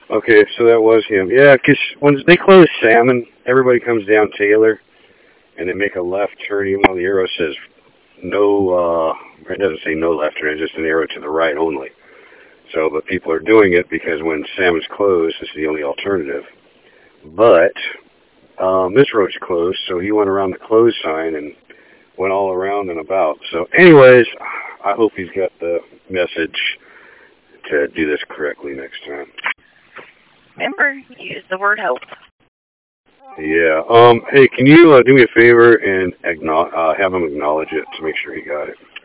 Okay, so that was him. Yeah, 'cause when they close Salmon, everybody comes down Taylor, and they make a left turn, even though the arrow says no, it doesn't say no left turn, it's just an arrow to the right only. So, but people are doing it because when Salmon's closed, it's the only alternative. But this road's closed, so he went around the closed sign and went all around and about. So, anyways, I hope he's got the message to do this correctly next time. Remember, use the word hope. Yeah. Hey, can you do me a favor and have him acknowledge it to make sure he got it?